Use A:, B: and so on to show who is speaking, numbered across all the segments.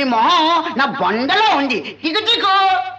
A: మొహం నా బొండలో ఉంది. టికు టికు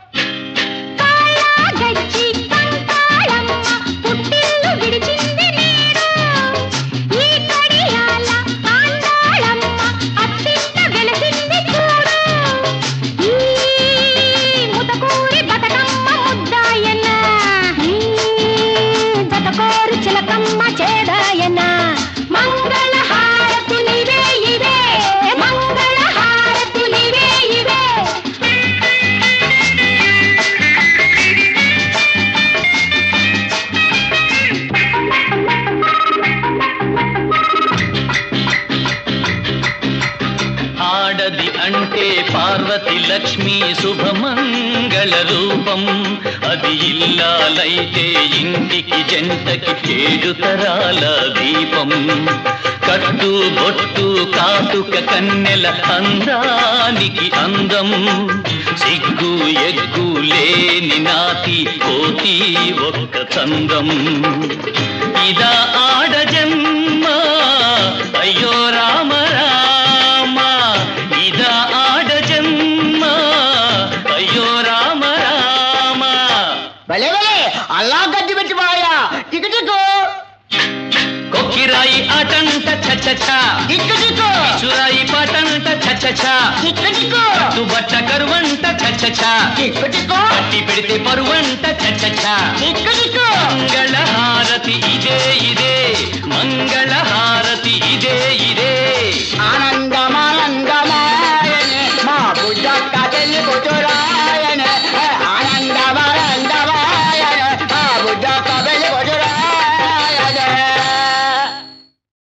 B: అంటే పార్వతి లక్ష్మి శుభమంగళ రూపం. అది ఇల్లాలైతే ఇంటికి జంటకి 7 తరాల దీపం. కట్టు బొట్టు కాటుక కన్నెల అందానికి అందం. సిగ్గు ఎగ్గు లేని నాతి కోతి ఒక్క చందం. ఇదా ఆడ జన్మ అయ్యో రామ రామ, ఇదా ఆడ జన్మ అయ్యో రామ రామ.
A: భలే భలే అల్లా గడ్డి పెట్టి బాయా. టికు టికు
B: కొక్కిరాయి ఆటంట చచ్చ
A: టికు టికు
B: చురాయి పాటంట చచ్చ
A: టికు టికు
B: బట్ట కరువంట చచ్చ
A: టికు టికు
B: పట్టి పెడితే పరువంట చచ్చ.
A: టికు టికు
B: మంగళహారతి ఇదే ఇదే, మంగళహారతి ఇదే ఇదే.
A: ఆనందమానందమాయనే మా బుద్ధ కథలు